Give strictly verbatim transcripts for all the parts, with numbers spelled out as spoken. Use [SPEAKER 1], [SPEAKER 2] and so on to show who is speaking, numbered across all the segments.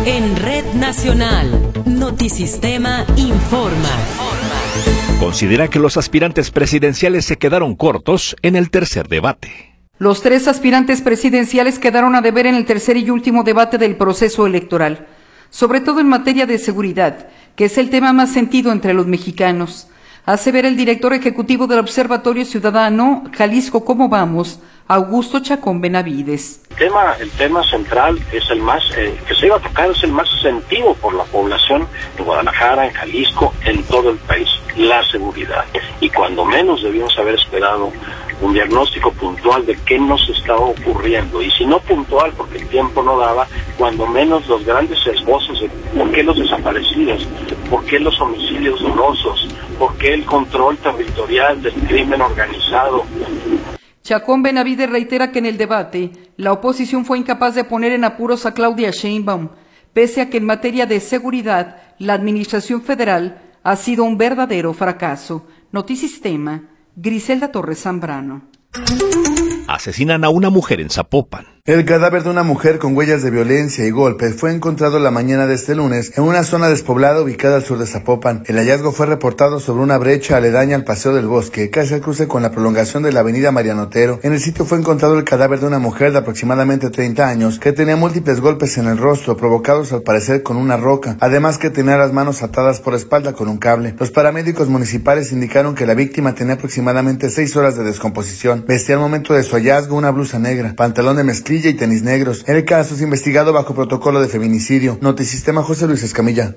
[SPEAKER 1] En Red Nacional, Notisistema informa.
[SPEAKER 2] Considera que los aspirantes presidenciales se quedaron cortos en el tercer debate.
[SPEAKER 3] Los tres aspirantes presidenciales quedaron a deber en el tercer y último debate del proceso electoral, sobre todo en materia de seguridad, que es el tema más sentido entre los mexicanos. Hace ver el director ejecutivo del Observatorio Ciudadano Jalisco Cómo Vamos, Augusto Chacón Benavides.
[SPEAKER 4] El tema, el tema central es el más, eh, que se iba a tocar, es el más sentido por la población en Guadalajara, en Jalisco, en todo el país, la seguridad. Y cuando menos debíamos haber esperado un diagnóstico puntual de qué nos estaba ocurriendo, y si no puntual porque el tiempo no daba, cuando menos los grandes esbozos de por qué los desaparecidos, por qué los homicidios dolosos, por qué el control territorial del crimen organizado.
[SPEAKER 3] Chacón Benavides reitera que en el debate la oposición fue incapaz de poner en apuros a Claudia Sheinbaum, pese a que en materia de seguridad la administración federal ha sido un verdadero fracaso. Notisistema, Griselda Torres Zambrano.
[SPEAKER 2] Asesinan a una mujer en Zapopan.
[SPEAKER 5] El cadáver de una mujer con huellas de violencia y golpes fue encontrado la mañana de este lunes en una zona despoblada ubicada al sur de Zapopan. El hallazgo fue reportado sobre una brecha aledaña al Paseo del Bosque, casi al cruce con la prolongación de la avenida Mariano Otero. En el sitio fue encontrado el cadáver de una mujer de aproximadamente treinta años que tenía múltiples golpes en el rostro, provocados al parecer con una roca, además que tenía las manos atadas por la espalda con un cable. Los paramédicos municipales indicaron que la víctima tenía aproximadamente seis horas de descomposición. Vestía al momento de su hallazgo una blusa negra, pantalón de mezclilla y tenis negros. El caso es investigado bajo protocolo de feminicidio. Notisistema, José Luis Escamilla.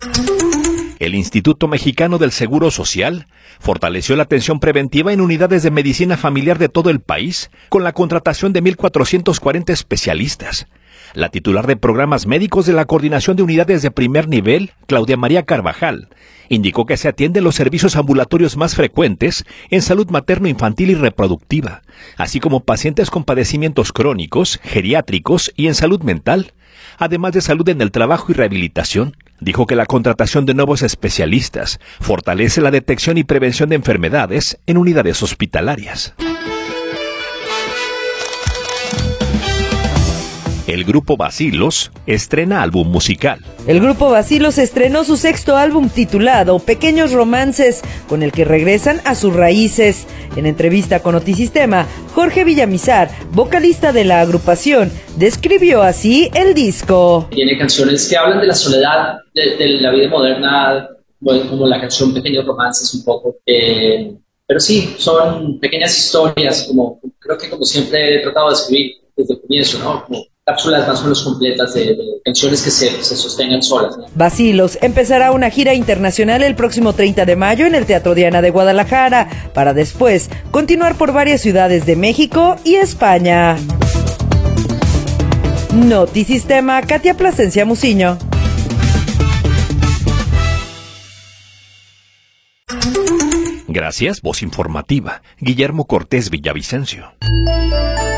[SPEAKER 2] El Instituto Mexicano del Seguro Social fortaleció la atención preventiva en unidades de medicina familiar de todo el país con la contratación de mil cuatrocientos cuarenta especialistas. La titular de programas médicos de la Coordinación de Unidades de Primer Nivel, Claudia María Carvajal, indicó que se atienden los servicios ambulatorios más frecuentes en salud materno-infantil y reproductiva, así como pacientes con padecimientos crónicos, geriátricos y en salud mental, además de salud en el trabajo y rehabilitación. Dijo que la contratación de nuevos especialistas fortalece la detección y prevención de enfermedades en unidades hospitalarias. El grupo Bacilos estrena álbum musical.
[SPEAKER 6] El grupo Bacilos estrenó su sexto álbum titulado Pequeños Romances, con el que regresan a sus raíces. En entrevista con Notisistema, Jorge Villamizar, vocalista de la agrupación, describió así el disco.
[SPEAKER 7] Tiene canciones que hablan de la soledad, de, de la vida moderna, como la canción Pequeños Romances un poco. Eh, pero sí, son pequeñas historias, como creo que como siempre he tratado de escribir desde el comienzo, ¿no? Como cápsulas más o menos completas de, de canciones que se, se sostengan solas, ¿no?
[SPEAKER 6] Bacilos empezará una gira internacional el próximo treinta de mayo en el Teatro Diana de Guadalajara, para después continuar por varias ciudades de México y España. Notisistema, Katia Plasencia Muciño.
[SPEAKER 2] Gracias, voz informativa, Guillermo Cortés Villavicencio.